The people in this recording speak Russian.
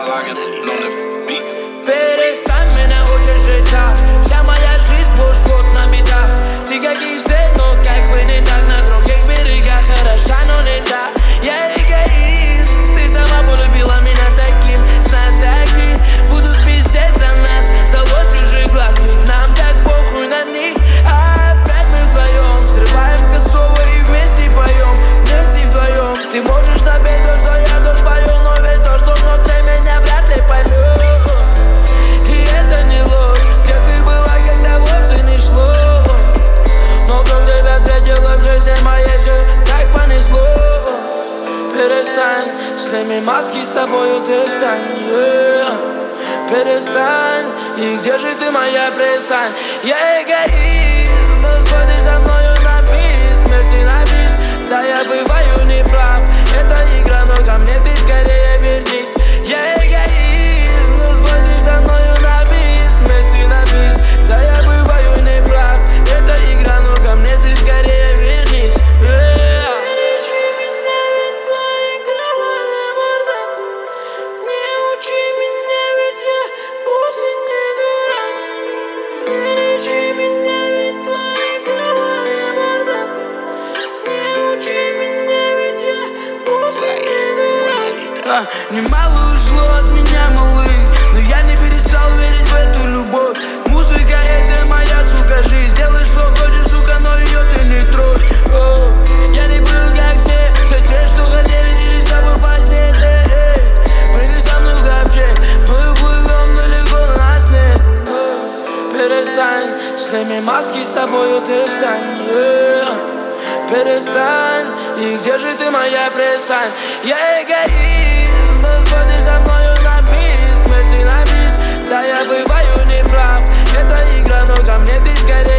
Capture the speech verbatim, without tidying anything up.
Перестань меня учить жить так. Вся моя жизнь сплошь вот на бедах. Ты как и все, но как бы не так. На других берегах хороша, но не так. Я эгоист, ты сама полюбила меня таким. Знатоки будут пиздеть за нас. Дало чужих глаз, ведь нам так похуй на них. А опять мы вдвоем срываем косово и вместе поем. Вместе вдвоем. Ты можешь напеть то, что я тут пою, но ведь то, что внутри меня вряд ли поймет. И это не ложь, где ты была, когда вовсе не шло. Но вдруг тебя встретила в жизни моей, все так понесло. Перестань, сними маски, с собою ты стань, yeah. Перестань, и где же ты, моя пристань? Я эгоист, но сходи со мною на бис, вместе на бис. Да, я бываю неправ, это игра, но ко мне ты скорее вернись. Я эгоист, но сходи со мною на бис, вместе на бис. Да, я бываю неправ, это игра, но ко мне ты скорее вернись, yeah. Немало ушло от меня, малый, но я не перестал верить в эту любовь. Музыка — это моя, сука, жизнь. Делай, что хочешь, сука, но ее ты не трогай. О, я не был как все, все те, что хотели, или с тобой постель. Эй, эй, прыгай со мной в ковчег, мы уплывем далеко на снег. О, перестань, сними маски, с собою ты стань, yeah. Перестань, и где же ты, моя пристань? Я эгоист, но сходи со мною на бис, вместе на бис. Да, я бываю неправ, это игра, но ко мне ты скорее